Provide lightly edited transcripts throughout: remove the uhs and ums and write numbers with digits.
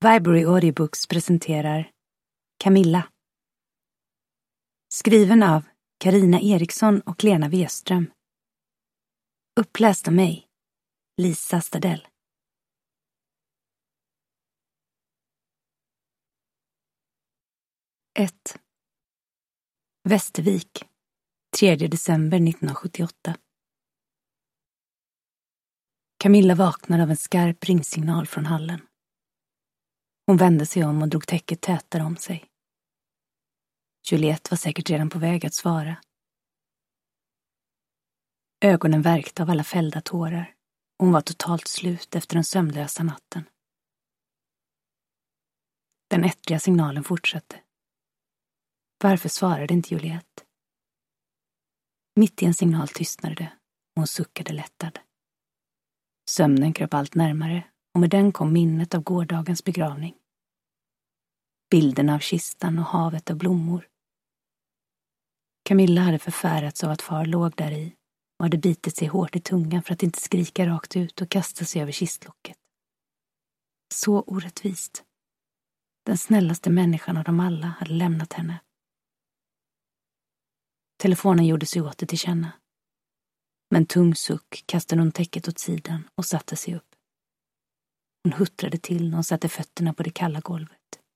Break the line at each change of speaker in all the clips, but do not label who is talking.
Viberary Audiobooks presenterar Camilla. Skriven av Carina Eriksson och Lena Weström. Uppläst av mig, Lisa Stadell. Ett. Västervik, 3 december 1978. Camilla vaknar av en skarp ringsignal från hallen. Hon vände sig om och drog täcket tätare om sig. Juliette var säkert redan på väg att svara. Ögonen värkte av alla fällda tårar. Hon var totalt slut efter den sömnlösa natten. Den ettriga signalen fortsatte. Varför svarade inte Juliette? Mitt i en signal tystnade det och hon suckade lättad. Sömnen kröp allt närmare och med den kom minnet av gårdagens begravning. Bilderna av kistan och havet av blommor. Camilla hade förfärats av att far låg där i och hade bitit sig hårt i tungan för att inte skrika rakt ut och kasta sig över kistlocket. Så orättvist. Den snällaste människan av dem alla hade lämnat henne. Telefonen gjorde sig åter till känna. Med en tung suck kastade hon täcket åt sidan och satte sig upp. Hon huttrade till när hon satte fötterna på det kalla golvet.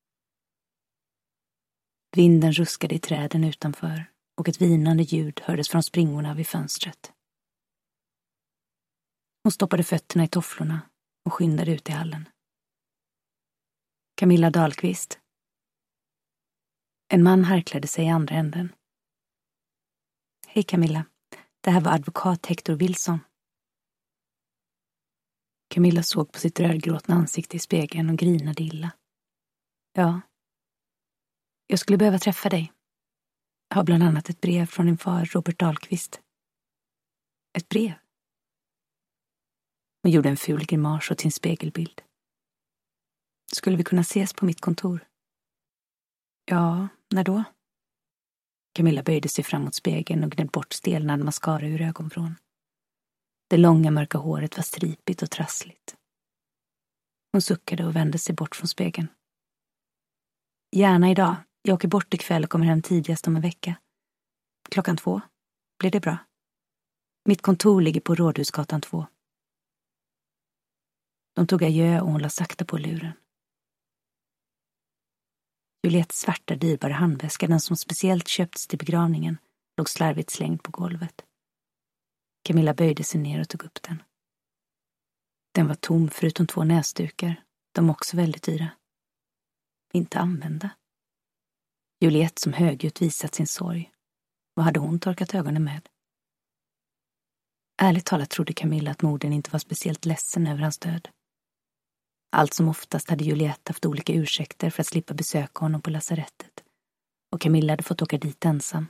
Vinden ruskade i träden utanför och ett vinande ljud hördes från springorna vid fönstret. Hon stoppade fötterna i tofflorna och skyndade ut i hallen. Camilla Dahlqvist. En man harklade sig i andra änden. Hej Camilla, det här var advokat Hector Wilson. Camilla såg på sitt rödgråtna ansikte i spegeln och grinade illa. Ja. Jag skulle behöva träffa dig. Jag har bland annat ett brev från din far Robert Dahlqvist. Ett brev? Hon gjorde en ful grimas åt sin spegelbild. Skulle vi kunna ses på mitt kontor? Ja, när då? Camilla böjde sig fram mot spegeln och gned bort stelnad mascara ur ögonvrån. Det långa mörka håret var stripigt och trassligt. Hon suckade och vände sig bort från spegeln. Gärna idag. Jag åker bort ikväll och kommer hem tidigast om en vecka. 2:00. Blir det bra? Mitt kontor ligger på Rådhusgatan 2. De tog adjö och hon la sakta på luren. Juliettes svarta dyrbara handväska, den som speciellt köpts till begravningen, låg slarvigt slängd på golvet. Camilla böjde sig ner och tog upp den. Den var tom förutom 2 näsdukar, de också väldigt dyra. Inte använda. Juliette som högljutt visat sin sorg. Vad hade hon torkat ögonen med? Ärligt talat trodde Camilla att modern inte var speciellt ledsen över hans död. Allt som oftast hade Juliette haft olika ursäkter för att slippa besöka honom på lasarettet. Och Camilla hade fått åka dit ensam.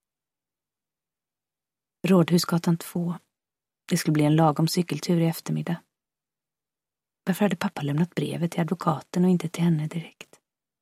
Rådhusgatan 2. Det skulle bli en lagom cykeltur i eftermiddag. Varför hade pappa lämnat brevet till advokaten och inte till henne direkt?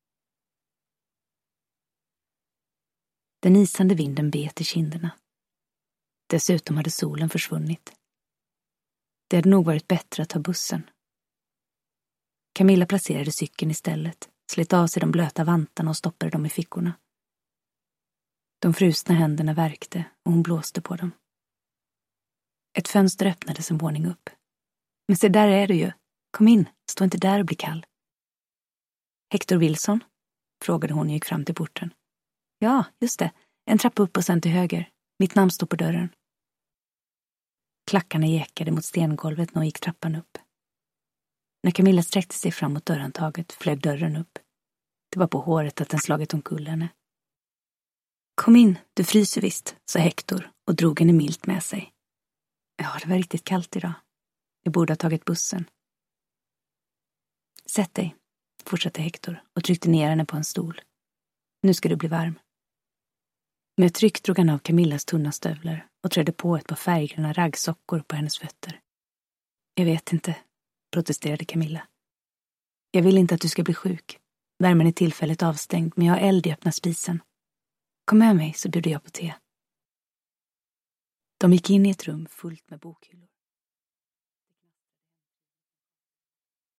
Den isande vinden bet i kinderna. Dessutom hade solen försvunnit. Det hade nog varit bättre att ta bussen. Camilla placerade cykeln istället, slet av sig de blöta vantarna och stoppade dem i fickorna. De frusna händerna värkte och hon blåste på dem. Ett fönster öppnades en våning upp. Men se, där är du ju. Kom in, stå inte där och bli kall. Hector Wilson? Frågade hon och gick fram till porten. Ja, just det. En trappa upp och sen till höger. Mitt namn står på dörren. Klackarna ekade mot stengolvet när hon gick trappan upp. När Camilla sträckte sig fram mot dörrhandtaget flög dörren upp. Det var på håret att den slagit omkull henne. Kom in, du fryser visst, sa Hector och drog henne milt med sig. Ja, det var riktigt kallt idag. Jag borde ha tagit bussen. Sätt dig, fortsatte Hector och tryckte ner henne på en stol. Nu ska du bli varm. Med ett tryck drog han av Camillas tunna stövlar och trädde på ett par färggröna raggsockor på hennes fötter. Jag vet inte, protesterade Camilla. Jag vill inte att du ska bli sjuk. Värmen är tillfälligt avstängd, men jag har eld i öppna spisen. Kom med mig så bjuder jag på te. De gick in i ett rum fullt med bokhyllor.